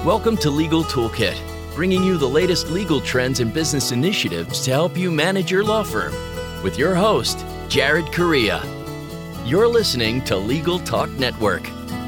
Welcome to Legal Toolkit, bringing you the latest legal trends and business initiatives to help you manage your law firm. With your host, Jared Correa. You're listening to Legal Talk Network.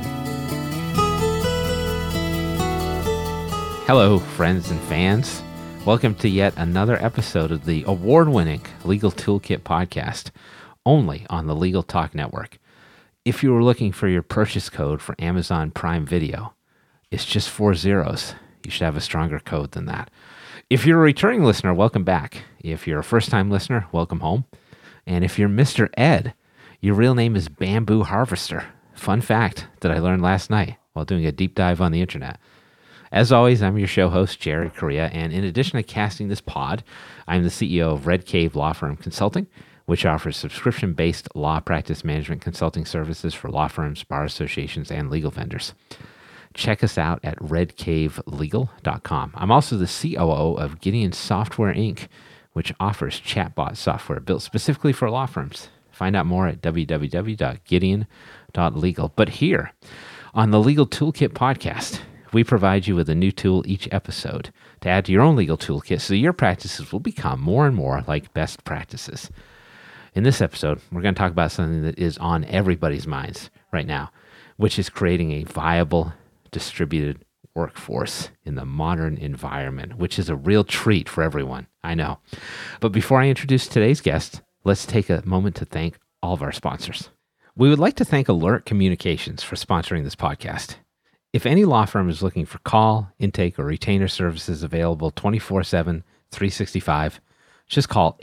Hello, friends and fans. Welcome to yet another episode of the award-winning Legal Toolkit podcast, only on the Legal Talk Network. If you were looking for your purchase code for Amazon Prime Video, it's just 4 zeros. You should have a stronger code than that. If you're a returning listener, welcome back. If you're a first-time listener, welcome home. And if you're Mr. Ed, your real name is Bamboo Harvester. Fun fact that I learned last night while doing a deep dive on the internet. As always, I'm your show host, Jared Correa, and in addition to casting this pod, I'm the CEO of Red Cave Law Firm Consulting, which offers subscription-based law practice management consulting services for law firms, bar associations, and legal vendors. Check us out at redcavelegal.com. I'm also the COO of Gideon Software, Inc., which offers chatbot software built specifically for law firms. Find out more at www.gideon.legal. But here on the Legal Toolkit podcast, we provide you with a new tool each episode to add to your own legal toolkit so your practices will become more and more like best practices. In this episode, we're going to talk about something that is on everybody's minds right now, which is creating a viable distributed workforce in the modern environment, which is a real treat for everyone, I know. But before I introduce today's guest, let's take a moment to thank all of our sponsors. We would like to thank Alert Communications for sponsoring this podcast. If any law firm is looking for call, intake, or retainer services available 24/7, 365, just call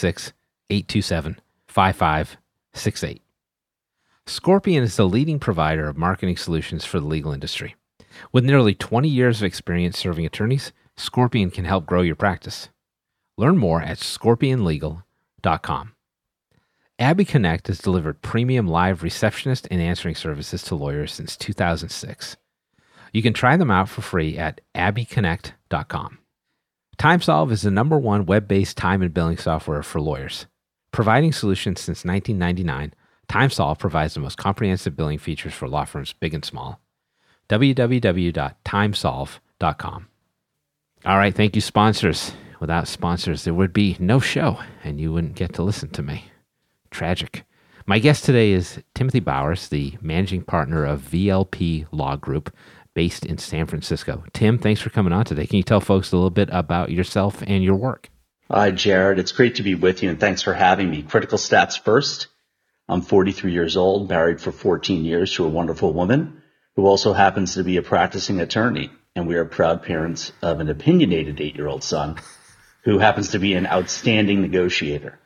866-827-5568. Scorpion is the leading provider of marketing solutions for the legal industry. With nearly 20 years of experience serving attorneys, Scorpion can help grow your practice. Learn more at scorpionlegal.com. Abby Connect has delivered premium live receptionist and answering services to lawyers since 2006. You can try them out for free at abbyconnect.com. TimeSolve is the #1 web-based time and billing software for lawyers. Providing solutions since 1999, TimeSolve provides the most comprehensive billing features for law firms big and small. www.timesolve.com. All right, thank you, sponsors. Without sponsors, there would be no show, and you wouldn't get to listen to me. Tragic. My guest today is Timothy Bowers, the managing partner of VLP Law Group, based in San Francisco. Tim, thanks for coming on today. Can you tell folks a little bit about yourself and your work? Hi, Jared. It's great to be with you, and thanks for having me. Critical stats first. I'm 43 years old, married for 14 years to a wonderful woman who also happens to be a practicing attorney, and we are proud parents of an opinionated 8-year-old son who happens to be an outstanding negotiator.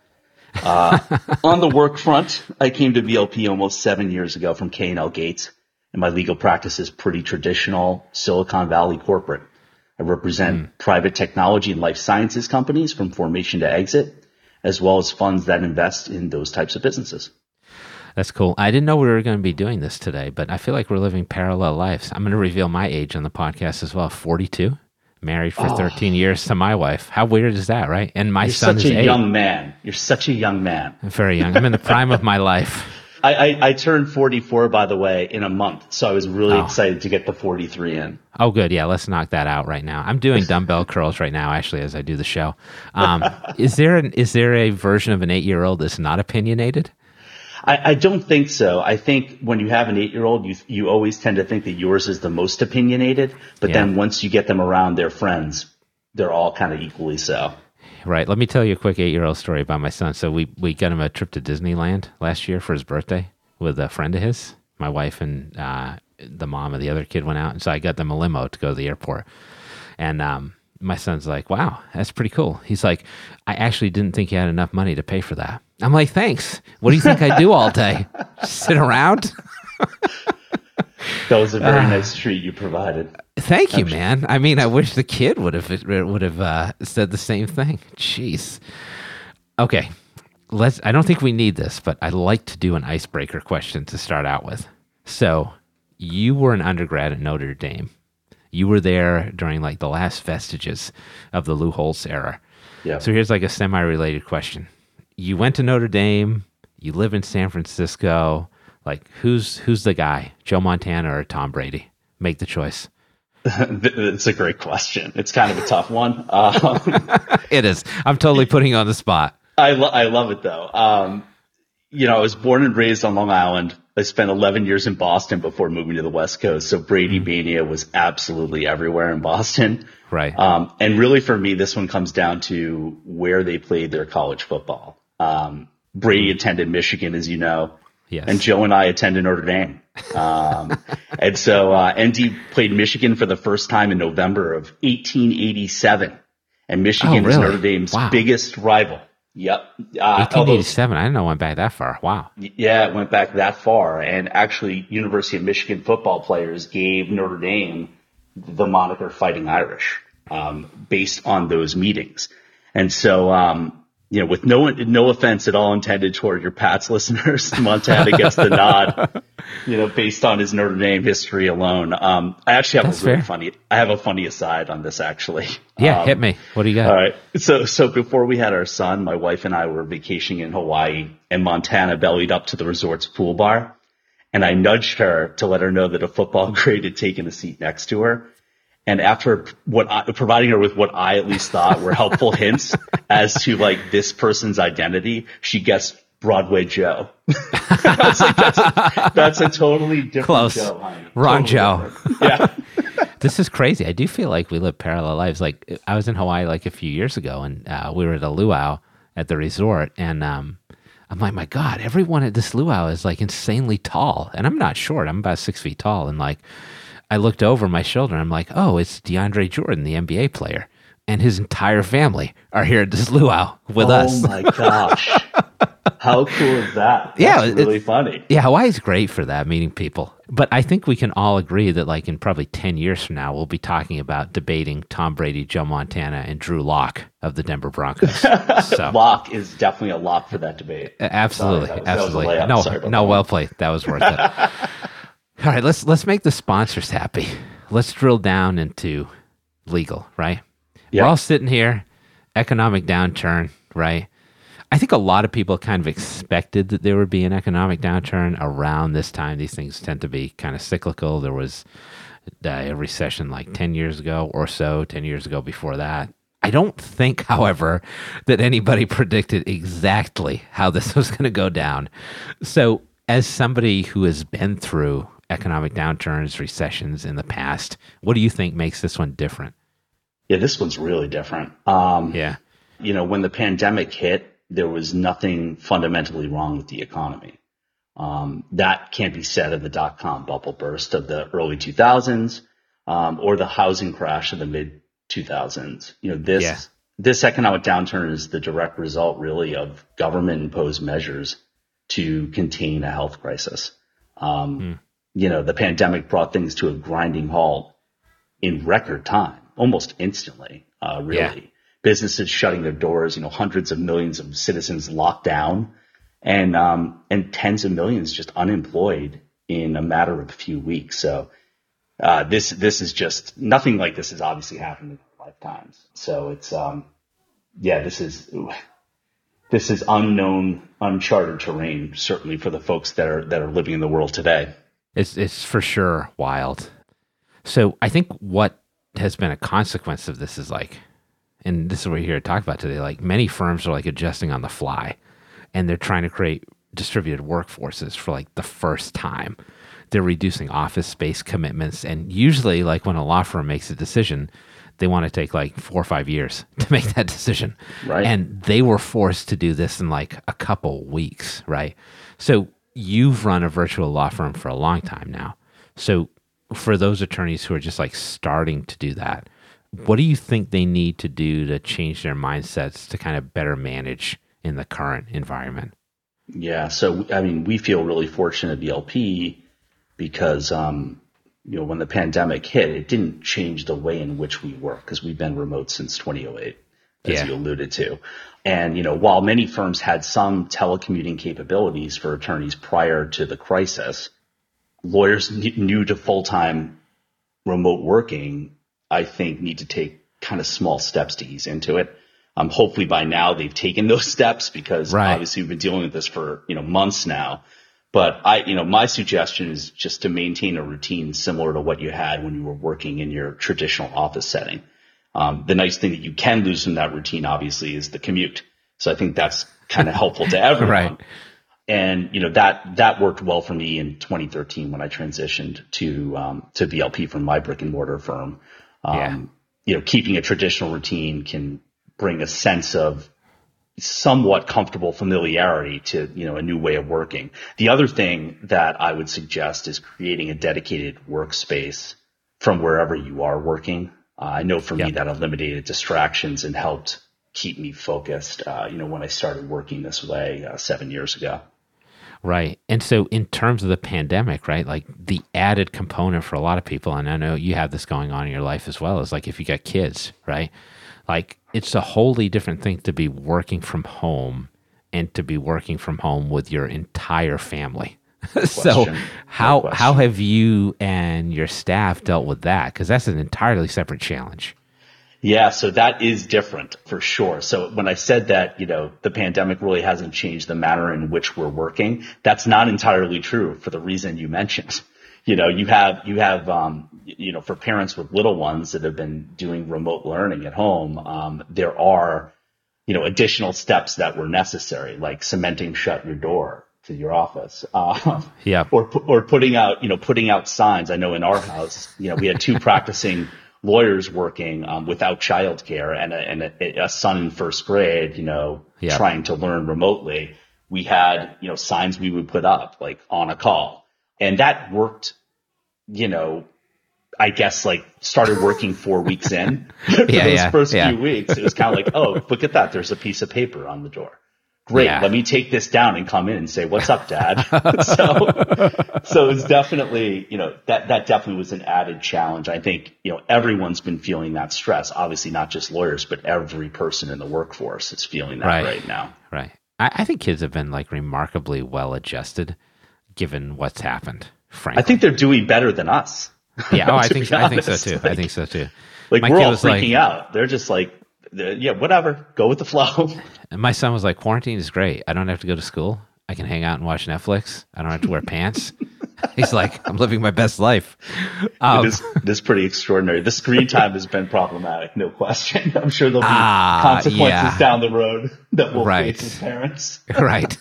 On the work front, I came to VLP almost 7 years ago from K&L Gates, and my legal practice is pretty traditional Silicon Valley corporate. I represent private technology and life sciences companies from formation to exit, as well as funds that invest in those types of businesses. That's cool. I didn't know we were going to be doing this today, but I feel like we're living parallel lives. I'm going to reveal my age on the podcast as well. 42, married for 13 years to my wife. How weird is that, right? And my son is 8. You're such a young man. You're such a young man. I'm very young. I'm in the prime of my life. I turned 44, by the way, in a month, so I was really excited to get the 43 in. Oh, good. Yeah, let's knock that out right now. I'm doing dumbbell curls right now, actually, as I do the show. Is there a version of an 8-year-old that's not opinionated? I don't think so. I think when you have an 8-year-old, you always tend to think that yours is the most opinionated, but then once you get them around their friends, they're all kind of equally so. Right. Let me tell you a quick 8-year-old story about my son. So we got him a trip to Disneyland last year for his birthday with a friend of his. My wife and the mom of the other kid went out, and so I got them a limo to go to the airport. And my son's like, wow, that's pretty cool. He's like, I actually didn't think you had enough money to pay for that. I'm like, thanks. What do you think I do all day? Sit around? That was a very nice treat you provided. Thank you, man. I mean, I wish the kid would have said the same thing. Jeez. Okay, I don't think we need this, but I'd like to do an icebreaker question to start out with. So, you were an undergrad at Notre Dame. You were there during like the last vestiges of the Lou Holtz era. Yeah. So here's like a semi-related question. You went to Notre Dame. You live in San Francisco. Like, who's the guy? Joe Montana or Tom Brady? Make the choice. It's a great question. It's kind of a tough one. It is. I'm totally putting you on the spot. I love it though. I was born and raised on Long Island. I spent 11 years in Boston before moving to the West Coast. So Brady Mania was absolutely everywhere in Boston. Right. And really for me, this one comes down to where they played their college football. Brady attended Michigan, as you know. Yes. And Joe and I attended Notre Dame. And so ND played Michigan for the first time in November of 1887. And Michigan is Notre Dame's biggest rival. Yep. 1887. I didn't know it went back that far. Wow. Yeah, it went back that far. And actually, University of Michigan football players gave Notre Dame the moniker Fighting Irish, based on those meetings. And so, with no offense at all intended toward your Pats listeners, Montana gets the nod, based on his Notre Dame history alone. I actually have I have a funny aside on this actually. Yeah, hit me. What do you got? All right. So before we had our son, my wife and I were vacationing in Hawaii, and Montana bellied up to the resort's pool bar. And I nudged her to let her know that a football grade had taken a seat next to her. And after providing her with what I at least thought were helpful hints as to this person's identity, she guessed Broadway Joe. I was like, that's a totally different Joe, honey. Wrong totally Joe. Different. Yeah. This is crazy. I do feel like we live parallel lives. Like I was in Hawaii a few years ago, and we were at a luau at the resort, and I'm like, my God, everyone at this luau is insanely tall, and I'm not short. I'm about 6 feet tall, and I looked over my shoulder, and I'm like, oh, it's DeAndre Jordan, the NBA player, and his entire family are here at this luau with us. Oh my gosh. How cool is that? That's really funny. Yeah, Hawaii's great for that, meeting people. But I think we can all agree that in probably 10 years from now, we'll be talking about debating Tom Brady, Joe Montana, and Drew Lock of the Denver Broncos. So Lock is definitely a lock for that debate. Absolutely. Sorry, absolutely. That was a layup. No, well played. That was worth it. All right, let's make the sponsors happy. Let's drill down into legal, right? Yep. We're all sitting here, economic downturn, right? I think a lot of people kind of expected that there would be an economic downturn around this time. These things tend to be kind of cyclical. There was a recession 10 years ago or so, 10 years ago before that. I don't think, however, that anybody predicted exactly how this was going to go down. So as somebody who has been through economic downturns, recessions in the past, what do you think makes this one different? Yeah, this one's really different. Yeah. When the pandemic hit, there was nothing fundamentally wrong with the economy. That can't be said of the dot-com bubble burst of the early 2000s, or the housing crash of the mid 2000s. This economic downturn is the direct result really of government imposed measures to contain a health crisis. The pandemic brought things to a grinding halt in record time, almost instantly, really. Yeah. Businesses shutting their doors, hundreds of millions of citizens locked down, and tens of millions just unemployed in a matter of a few weeks. So this is just nothing like this has obviously happened in our lifetimes. So it's this is unknown, uncharted terrain, certainly for the folks that are living in the world today. It's for sure wild. So I think what has been a consequence of this is and this is what we're here to talk about today, many firms are adjusting on the fly, and they're trying to create distributed workforces for the first time. They're reducing office space commitments, and usually when a law firm makes a decision, they want to take 4 or 5 years to make that decision. Right. And they were forced to do this in a couple weeks, right? So you've run a virtual law firm for a long time now. So for those attorneys who are just starting to do that, what do you think they need to do to change their mindsets to kind of better manage in the current environment? Yeah. So, we feel really fortunate at BLP because, when the pandemic hit, it didn't change the way in which we work because we've been remote since 2008, as you alluded to. And, while many firms had some telecommuting capabilities for attorneys prior to the crisis, lawyers new to full-time remote working, I think, need to take kind of small steps to ease into it. Hopefully by now they've taken those steps because obviously we've been dealing with this for, months now. But my suggestion is just to maintain a routine similar to what you had when you were working in your traditional office setting. The nice thing that you can lose from that routine, obviously, is the commute. So I think that's kind of helpful to everyone. Right. And, that worked well for me in 2013 when I transitioned to VLP from my brick and mortar firm. Keeping a traditional routine can bring a sense of somewhat comfortable familiarity to, a new way of working. The other thing that I would suggest is creating a dedicated workspace from wherever you are working. I know for me that eliminated distractions and helped keep me focused, when I started working this way 7 years ago. Right. And so in terms of the pandemic, right, like the added component for a lot of people, and I know you have this going on in your life as well, is like if you got kids, right? Like it's a wholly different thing to be working from home and to be working from home with your entire family. So how have you and your staff dealt with that? Because that's an entirely separate challenge. Yeah, so that is different for sure. So when I said that, the pandemic really hasn't changed the manner in which we're working, that's not entirely true for the reason you mentioned. You have, for parents with little ones that have been doing remote learning at home, there are, additional steps that were necessary, like cementing shut your door to your office, or putting out signs. I know in our house, we had 2 practicing lawyers working without childcare and a son in first grade, trying to learn remotely. We had, signs we would put up like on a call, and that worked, I guess like started working 4 weeks in. For those first few weeks, it was kind of like, oh, look at that. There's a piece of paper on the door. Great. Yeah. Let me take this down and come in and say, what's up, Dad? So it's definitely, that definitely was an added challenge. I think, everyone's been feeling that stress, obviously not just lawyers, but every person in the workforce is feeling that right now. Right. I think kids have been like remarkably well adjusted given what's happened, frankly. I think they're doing better than us. Yeah. I think so too. I think so too. Like we're all freaking out. They're just like, whatever, go with the flow. And my son was like, quarantine is great. I don't have to go to school. I can hang out and watch Netflix. I don't have to wear pants. He's like, I'm living my best life. It is pretty extraordinary. The screen time has been problematic, no question. I'm sure there'll be consequences down the road that we'll face as parents. Right.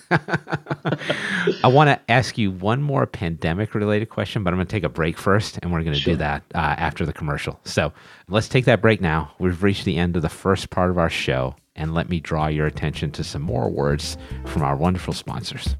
I want to ask you one more pandemic-related question, but I'm going to take a break first, and we're going to do that after the commercial. So let's take that break now. We've reached the end of the first part of our show, and let me draw your attention to some more words from our wonderful sponsors.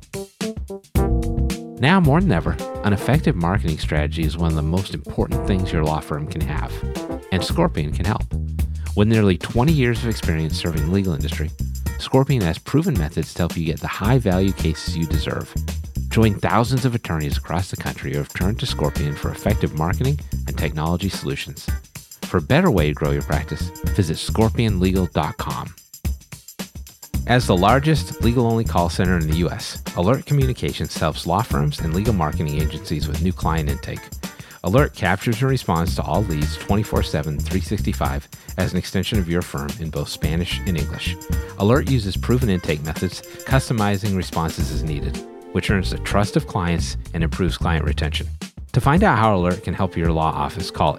Now more than ever, an effective marketing strategy is one of the most important things your law firm can have, and Scorpion can help. With nearly 20 years of experience serving the legal industry, Scorpion has proven methods to help you get the high-value cases you deserve. Join thousands of attorneys across the country who have turned to Scorpion for effective marketing and technology solutions. For a better way to grow your practice, visit scorpionlegal.com. As the largest legal-only call center in the U.S., Alert Communications helps law firms and legal marketing agencies with new client intake. Alert captures and responds to all leads 24/7, 365 as an extension of your firm in both Spanish and English. Alert uses proven intake methods, customizing responses as needed, which earns the trust of clients and improves client retention. To find out how Alert can help your law office, call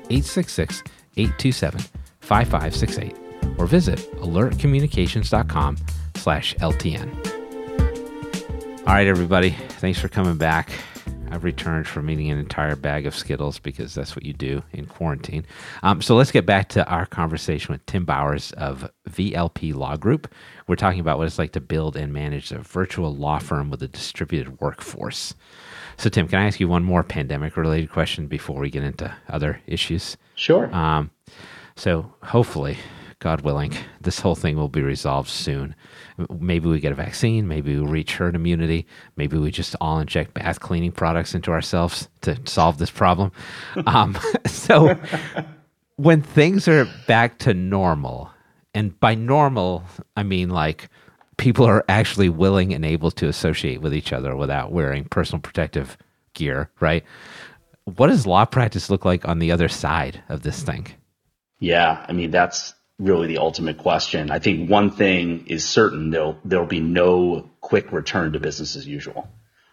866-827-5568 or visit alertcommunications.com/LTN. All right, everybody. Thanks for coming back. I've returned from eating an entire bag of Skittles because that's what you do in quarantine. So let's get back to our conversation with Tim Bowers of VLP Law Group. We're talking about what it's like to build and manage a virtual law firm with a distributed workforce. So, Tim, can I ask you one more pandemic-related question before we get into other issues? Sure. So hopefully, God willing, this whole thing will be resolved soon. Maybe we get a vaccine. Maybe we reach herd immunity. Maybe we just all inject bath cleaning products into ourselves to solve this problem. So when things are back to normal, and by normal, I mean like people are actually willing and able to associate with each other without wearing personal protective gear, right? What does law practice look like on the other side of this thing? Yeah, I mean, that's really the ultimate question. I think one thing is certain, there'll be no quick return to business as usual.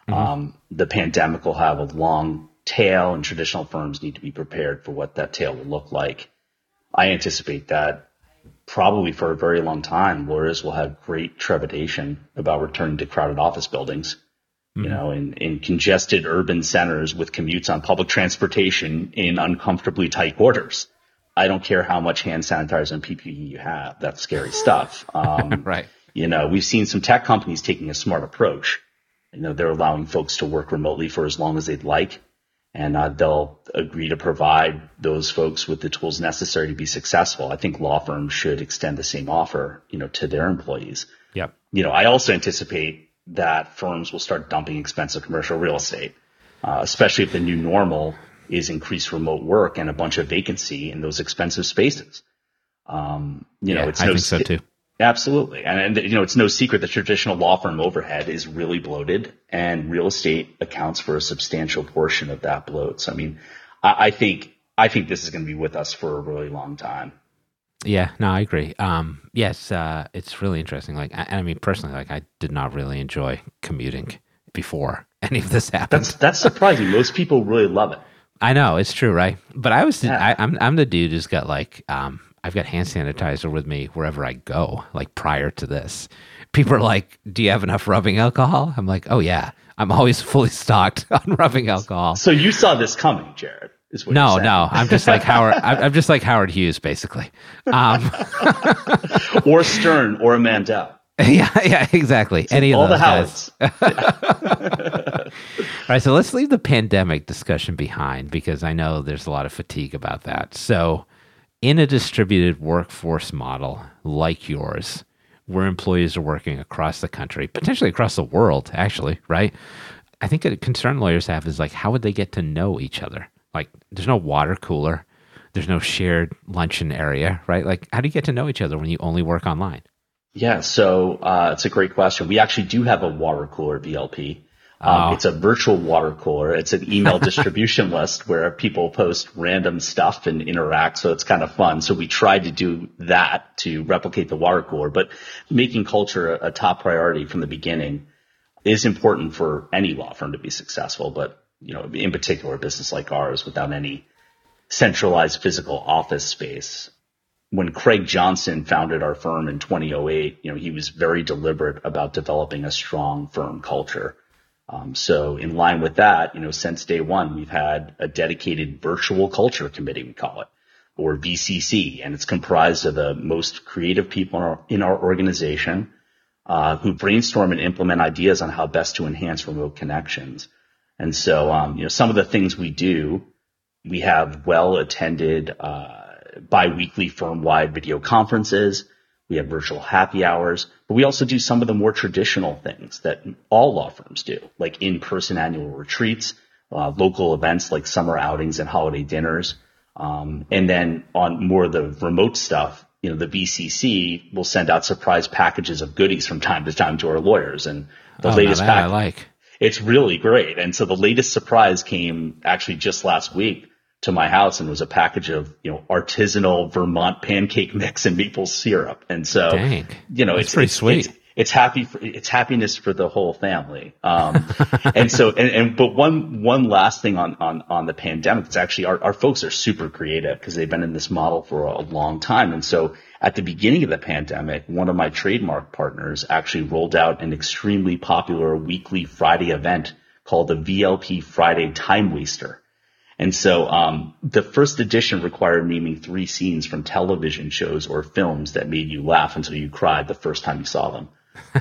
The pandemic will have a long tail, and traditional firms need to be prepared for what that tail will look like. I anticipate that probably for a very long time, lawyers will have great trepidation about returning to crowded office buildings. You know, in congested urban centers with commutes on public transportation in uncomfortably tight quarters. I don't care how much hand sanitizer and PPE you have. That's scary stuff. Right. You know, we've seen some tech companies taking a smart approach. You know, they're allowing folks to work remotely for as long as they'd like, and they'll agree to provide those folks with the tools necessary to be successful. I think law firms should extend the same offer, you know, to their employees. Yep. You know, I also anticipate that firms will start dumping expensive commercial real estate, especially if the new normal is increased remote work and a bunch of vacancy in those expensive spaces. You know, I think so too. Absolutely. And, you know, it's no secret that traditional law firm overhead is really bloated, and real estate accounts for a substantial portion of that bloat. So, I mean, I think this is going to be with us for a really long time. Yeah, no, I agree. Yes, it's really interesting. Like, I mean, personally, like, I did not really enjoy commuting before any of this happened. That's surprising. Most people really love it. I know, it's true, right? But I'm the dude who's got like, I've got hand sanitizer with me wherever I go. Like prior to this, people are like, "Do you have enough rubbing alcohol?" I'm like, "Oh yeah, I'm always fully stocked on rubbing alcohol." So you saw this coming, Jared. No, I'm just like Howard. I'm just like Howard Hughes, basically, or Stern, or a Mandel. Yeah, exactly. So any of all those the Howards. All right, so let's leave the pandemic discussion behind, because I know there's a lot of fatigue about that. So, in a distributed workforce model like yours, where employees are working across the country, potentially across the world, actually, right? I think a concern lawyers have is like, how would they get to know each other? Like, there's no water cooler. There's no shared luncheon area, right? Like, how do you get to know each other when you only work online? Yeah, so it's a great question. We actually do have a water cooler VLP. It's a virtual water cooler. It's an email distribution list where people post random stuff and interact. So it's kind of fun. So we tried to do that to replicate the water cooler, but making culture a top priority from the beginning is important for any law firm to be successful. But, you know, in particular, a business like ours without any centralized physical office space. When Craig Johnson founded our firm in 2008, you know, he was very deliberate about developing a strong firm culture. So in line with that, you know, since day one, we've had a dedicated virtual culture committee, we call it, or VCC, and it's comprised of the most creative people in our organization, who brainstorm and implement ideas on how best to enhance remote connections. And so, you know, some of the things we do, we have well-attended, bi-weekly firm-wide video conferences. We have virtual happy hours, but we also do some of the more traditional things that all law firms do, like in-person annual retreats, local events like summer outings and holiday dinners. And then on more of the remote stuff, you know, the VCC will send out surprise packages of goodies from time to time to our lawyers. And the latest package, I like. It's really great. And so the latest surprise came actually just last week to my house, and it was a package of, you know, artisanal Vermont pancake mix and maple syrup. And so, dang, you know, it's pretty sweet. It's happiness for the whole family. And so, but one last thing on the pandemic, it's actually our folks are super creative because they've been in this model for a long time. And so at the beginning of the pandemic, one of my trademark partners actually rolled out an extremely popular weekly Friday event called the VLP Friday Time Waster. And so, the first edition required naming 3 scenes from television shows or films that made you laugh until you cried the first time you saw them.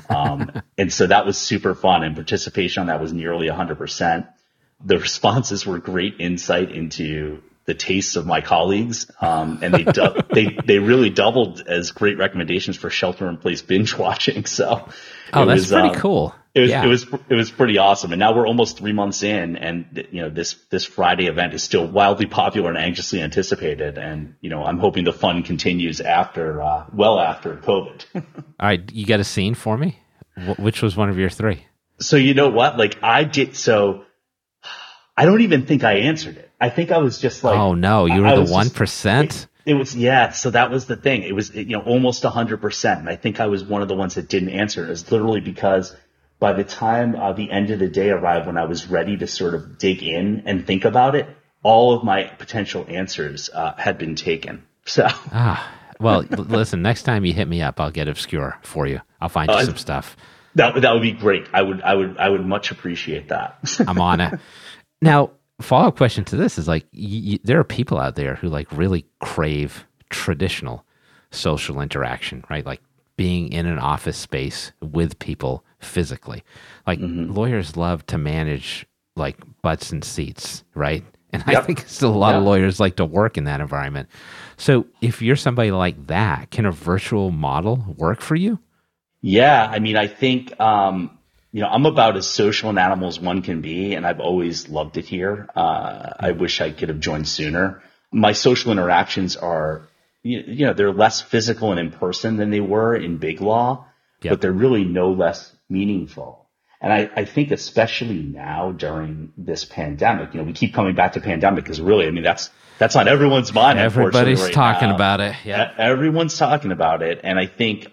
And so that was super fun, and participation on that was nearly 100%. The responses were great insight into the tastes of my colleagues. And they really doubled as great recommendations for shelter in place binge watching. So that's pretty cool. It was pretty awesome. And now we're almost 3 months in, and, you know, this Friday event is still wildly popular and anxiously anticipated. And, you know, I'm hoping the fun continues after COVID. All right. You got a scene for me? Which was one of your 3? So, you know what? Like I don't even think I answered it. I think I was just like, oh no, you were the 1%. It was, yeah. So that was the thing. It was, you know, almost 100%. And I think I was one of the ones that didn't answer. It was literally because by the time the end of the day arrived, when I was ready to sort of dig in and think about it, all of my potential answers had been taken. So, well, listen, next time you hit me up, I'll get obscure for you. I'll find you some stuff. That would be great. I would much appreciate that. I'm on it. Now, follow-up question to this is like, there are people out there who like really crave traditional social interaction, right? Like being in an office space with people physically. Like lawyers love to manage like butts and seats, right? And I think still a lot of lawyers like to work in that environment. So if you're somebody like that, can a virtual model work for you? Yeah. I mean, I think, I'm about as social an animal as one can be, and I've always loved it here. I wish I could have joined sooner. My social interactions are, they're less physical and in person than they were in big law, but they're really no less meaningful. And I think especially now during this pandemic, we keep coming back to pandemic because really, I mean, that's on everyone's mind. Everybody's talking about it. Yeah. Everyone's talking about it. And I think,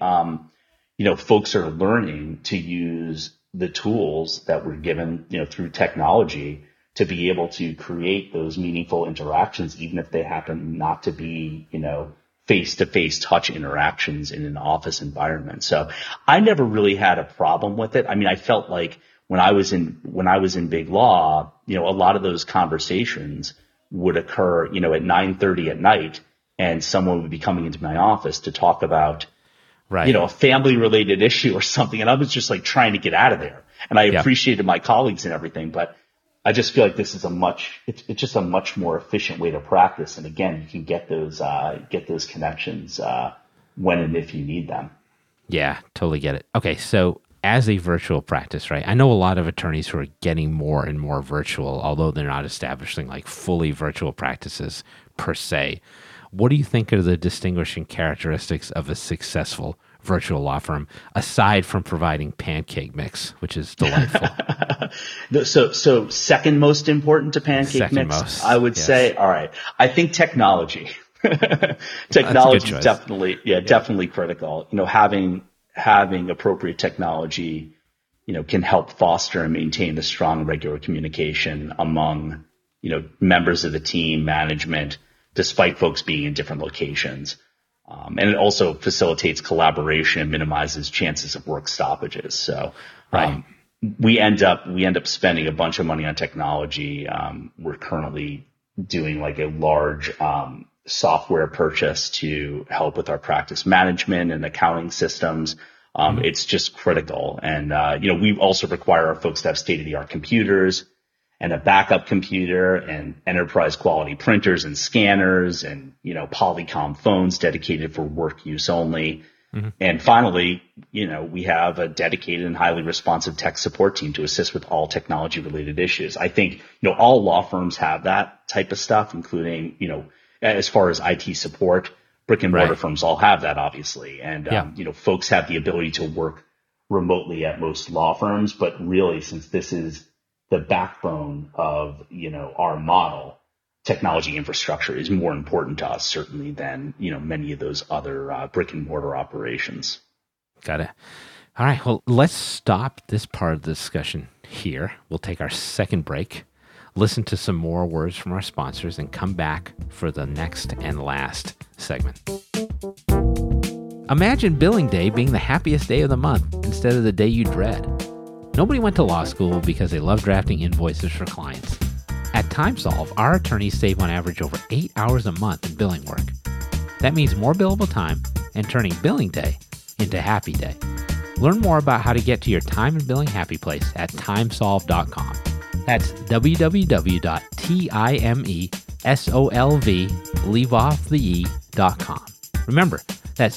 folks are learning to use the tools that we're given, through technology to be able to create those meaningful interactions, even if they happen not to be, face-to-face touch interactions in an office environment. So I never really had a problem with it. I mean, I felt like when I was in big law, a lot of those conversations would occur, at 9:30 at night, and someone would be coming into my office to talk about, a family related issue or something. And I was just like trying to get out of there. And I appreciated my colleagues and everything, but I just feel like this is it's just a much more efficient way to practice. And again, you can get those connections, when and if you need them. Yeah, totally get it. Okay. So as a virtual practice, right? I know a lot of attorneys who are getting more and more virtual, although they're not establishing like fully virtual practices per se. What do you think are the distinguishing characteristics of a successful virtual law firm, aside from providing pancake mix, which is delightful? So second most important to pancake mix, I would say, all right, I think technology. Technology is definitely critical. Having appropriate technology, can help foster and maintain the strong regular communication among, members of the team, management, despite folks being in different locations. And it also facilitates collaboration and minimizes chances of work stoppages. So, we end up spending a bunch of money on technology. We're currently doing like a large, software purchase to help with our practice management and accounting systems. It's just critical. And, we also require our folks to have state-of-the-art computers and a backup computer and enterprise quality printers and scanners and, Polycom phones dedicated for work use only. Mm-hmm. And finally, we have a dedicated and highly responsive tech support team to assist with all technology related issues. I think, all law firms have that type of stuff, including, as far as IT support, brick and mortar firms all have that, obviously. And, folks have the ability to work remotely at most law firms, but really, since this is the backbone of, our model, technology infrastructure is more important to us, certainly, than, many of those other brick and mortar operations. Got it. All right. Well, let's stop this part of the discussion here. We'll take our second break, listen to some more words from our sponsors, and come back for the next and last segment. Imagine billing day being the happiest day of the month instead of the day you dread. Nobody went to law school because they love drafting invoices for clients. At TimeSolve, our attorneys save on average over 8 hours a month in billing work. That means more billable time and turning billing day into happy day. Learn more about how to get to your time and billing happy place at timesolve.com. That's www.timesolv.com. Remember, that's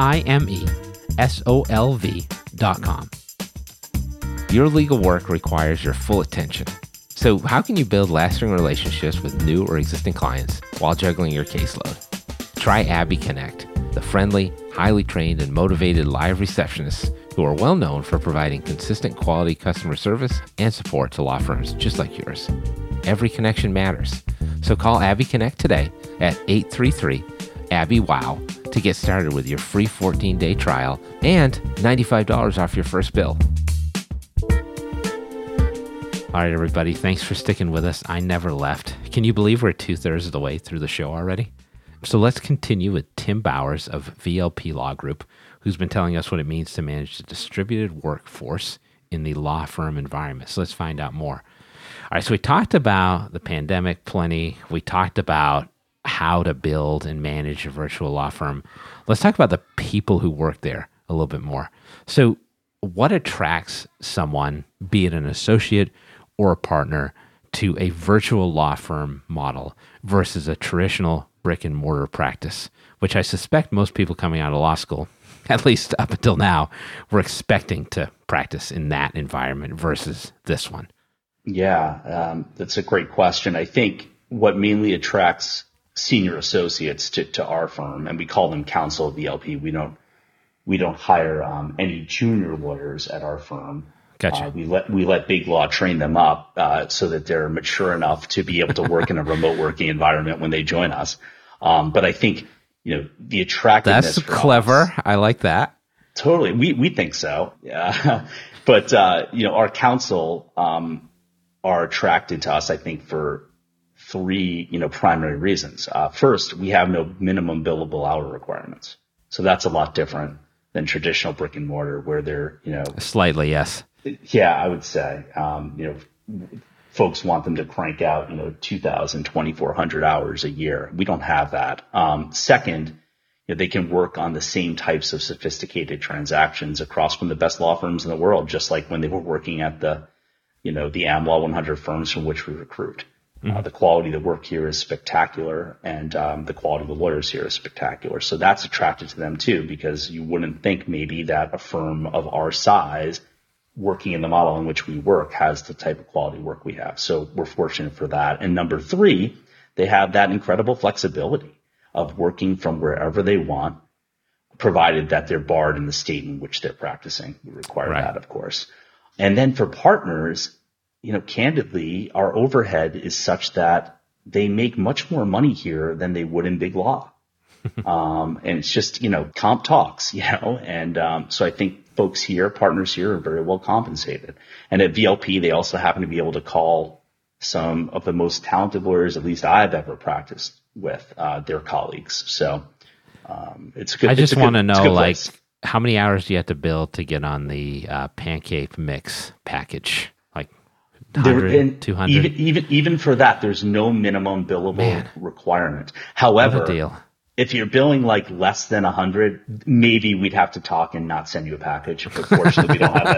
timesolv.com. Your legal work requires your full attention. So how can you build lasting relationships with new or existing clients while juggling your caseload? Try Abby Connect, the friendly, highly trained, and motivated live receptionists who are well known for providing consistent quality customer service and support to law firms just like yours. Every connection matters. So call Abby Connect today at 833-ABBY-WOW to get started with your free 14-day trial and $95 off your first bill. All right, everybody. Thanks for sticking with us. I never left. Can you believe we're 2/3 of the way through the show already? So let's continue with Tim Bowers of VLP Law Group, who's been telling us what it means to manage a distributed workforce in the law firm environment. So let's find out more. All right, so we talked about the pandemic plenty. We talked about how to build and manage a virtual law firm. Let's talk about the people who work there a little bit more. So what attracts someone, be it an associate or a partner, to a virtual law firm model versus a traditional brick and mortar practice, which I suspect most people coming out of law school, at least up until now, were expecting to practice in that environment versus this one? Yeah, that's a great question. I think what mainly attracts senior associates to our firm, and we call them counsel VLP. We don't hire any junior lawyers at our firm. Gotcha. We let Big Law train them up so that they're mature enough to be able to work in a remote working environment when they join us. But I think the attractiveness. That's clever. I like that. Totally, we think so. Yeah, but our counsel are attracted to us, I think, for three primary reasons. First, we have no minimum billable hour requirements, so that's a lot different than traditional brick and mortar, where they're slightly, yes. Yeah, I would say folks want them to crank out 2,000, 2,400 hours a year. We don't have that. Second, they can work on the same types of sophisticated transactions across from the best law firms in the world, just like when they were working at the Am Law 100 firms from which we recruit. Mm-hmm. The quality of the work here is spectacular, and the quality of the lawyers here is spectacular. So that's attracted to them too, because you wouldn't think maybe that a firm of our size working in the model in which we work has the type of quality work we have. So we're fortunate for that. And number three, they have that incredible flexibility of working from wherever they want, provided that they're barred in the state in which they're practicing. We require that, of course. And then for partners, candidly, our overhead is such that they make much more money here than they would in big law. And it's just, comp talks, and so I think folks here, partners here, are very well compensated. And at VLP, they also happen to be able to call some of the most talented lawyers, at least I've ever practiced with, their colleagues. So it's good. I just want to know, how many hours do you have to bill to get on the Pancake Mix package? 100, 200? Even for that, there's no minimum billable requirement. However, if you're billing less than 100, maybe we'd have to talk and not send you a package. But fortunately, we don't have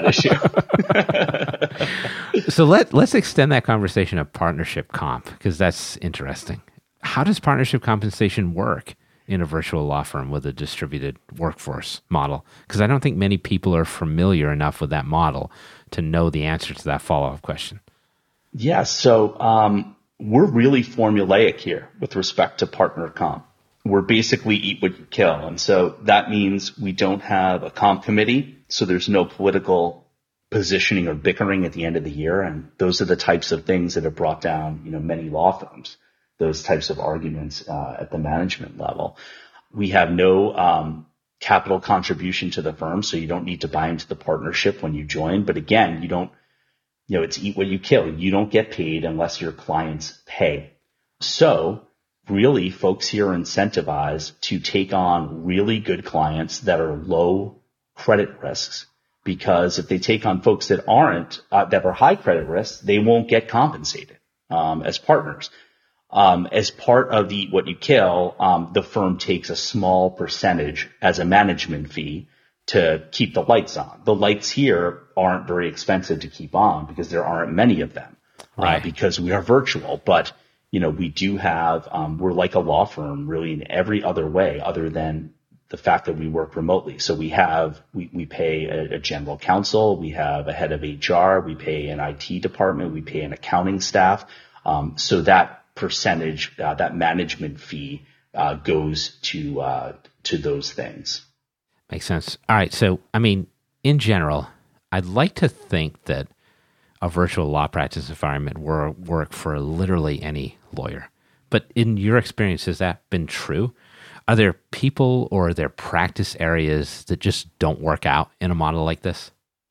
that issue. So let's extend that conversation of partnership comp, because that's interesting. How does partnership compensation work in a virtual law firm with a distributed workforce model? Because I don't think many people are familiar enough with that model to know the answer to that follow-up question. Yeah, so we're really formulaic here with respect to partner comp. We're basically eat what you kill. And so that means we don't have a comp committee, so there's no political positioning or bickering at the end of the year. And those are the types of things that have brought down, many law firms, those types of arguments at the management level. We have no capital contribution to the firm, so you don't need to buy into the partnership when you join. But again, you don't, it's eat what you kill. You don't get paid unless your clients pay. So really, folks here are incentivized to take on really good clients that are low credit risks, because if they take on folks that aren't, that are high credit risks, they won't get compensated as partners. As part of the eat what you kill, the firm takes a small percentage as a management fee to keep the lights on. The lights here aren't very expensive to keep on because there aren't many of them, because we are virtual. But, we do have, we're like a law firm really in every other way other than the fact that we work remotely. So we pay a general counsel, we have a head of HR, we pay an IT department, we pay an accounting staff. So that percentage, that management fee, goes to those things. Makes sense. All right. So, in general, I'd like to think that a virtual law practice environment will work for literally any lawyer. But in your experience, has that been true? Are there people or are there practice areas that just don't work out in a model like this?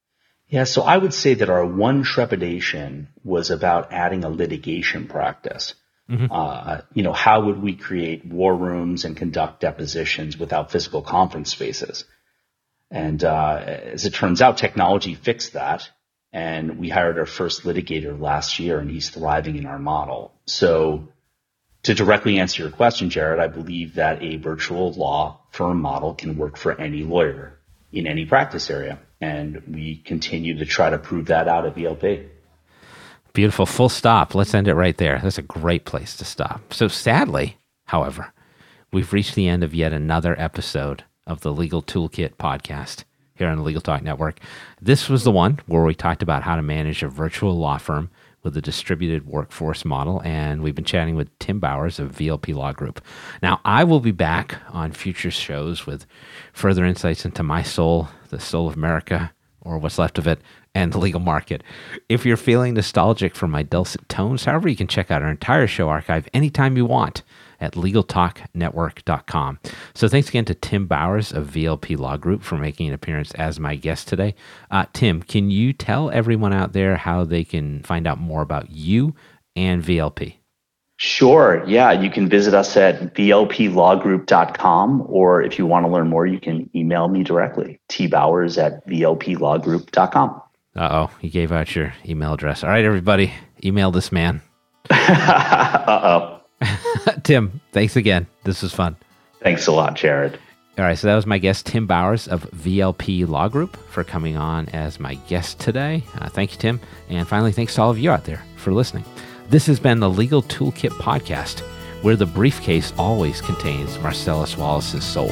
Yeah, so I would say that our one trepidation was about adding a litigation practice. How would we create war rooms and conduct depositions without physical conference spaces? And as it turns out, technology fixed that. And we hired our first litigator last year, and he's thriving in our model. So to directly answer your question, Jared, I believe that a virtual law firm model can work for any lawyer in any practice area. And we continue to try to prove that out at VLP. Beautiful. Full stop. Let's end it right there. That's a great place to stop. So sadly, however, we've reached the end of yet another episode of the Legal Toolkit podcast here on the Legal Talk Network. This was the one where we talked about how to manage a virtual law firm with a distributed workforce model, and we've been chatting with Tim Bowers of VLP Law Group. Now, I will be back on future shows with further insights into my soul, the soul of America, or what's left of it, and the legal market. If you're feeling nostalgic for my dulcet tones, however, you can check out our entire show archive anytime you want at LegalTalkNetwork.com. So thanks again to Tim Bowers of VLP Law Group for making an appearance as my guest today. Tim, can you tell everyone out there how they can find out more about you and VLP? Sure. Yeah, you can visit us at VLPLawGroup.com, or if you want to learn more, you can email me directly, tbowers@VLPLawGroup.com. Uh-oh, you gave out your email address. All right, everybody, email this man. Uh-oh. Tim, thanks again. This was fun. Thanks a lot, Jared. All right, so that was my guest, Tim Bowers of VLP Law Group, for coming on as my guest today. Thank you, Tim. And finally, thanks to all of you out there for listening. This has been the Legal Toolkit Podcast, where the briefcase always contains Marcellus Wallace's soul.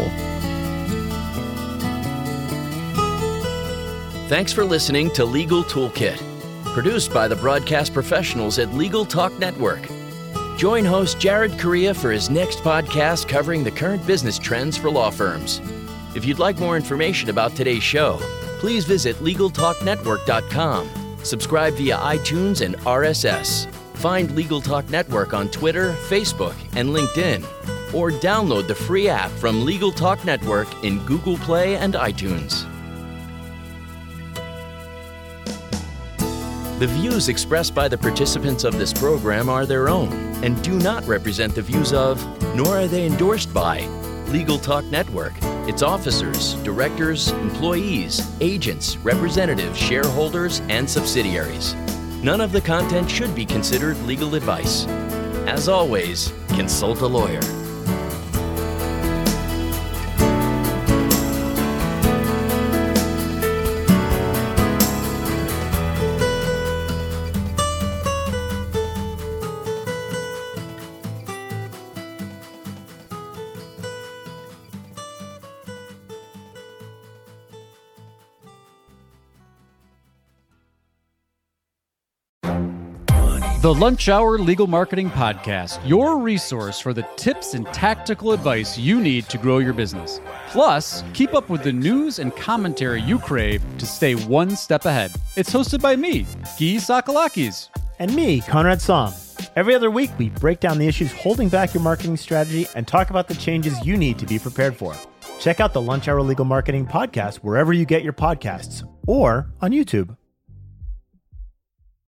Thanks for listening to Legal Toolkit, produced by the broadcast professionals at Legal Talk Network. Join host Jared Correia for his next podcast covering the current business trends for law firms. If you'd like more information about today's show, please visit LegalTalkNetwork.com. Subscribe via iTunes and RSS. Find Legal Talk Network on Twitter, Facebook, and LinkedIn. Or download the free app from Legal Talk Network in Google Play and iTunes. The views expressed by the participants of this program are their own and do not represent the views of, nor are they endorsed by, Legal Talk Network, its officers, directors, employees, agents, representatives, shareholders, and subsidiaries. None of the content should be considered legal advice. As always, consult a lawyer. The Lunch Hour Legal Marketing Podcast, your resource for the tips and tactical advice you need to grow your business. Plus, keep up with the news and commentary you crave to stay one step ahead. It's hosted by me, Guy Sakalakis. And me, Conrad Somm. Every other week, we break down the issues holding back your marketing strategy and talk about the changes you need to be prepared for. Check out the Lunch Hour Legal Marketing Podcast wherever you get your podcasts or on YouTube.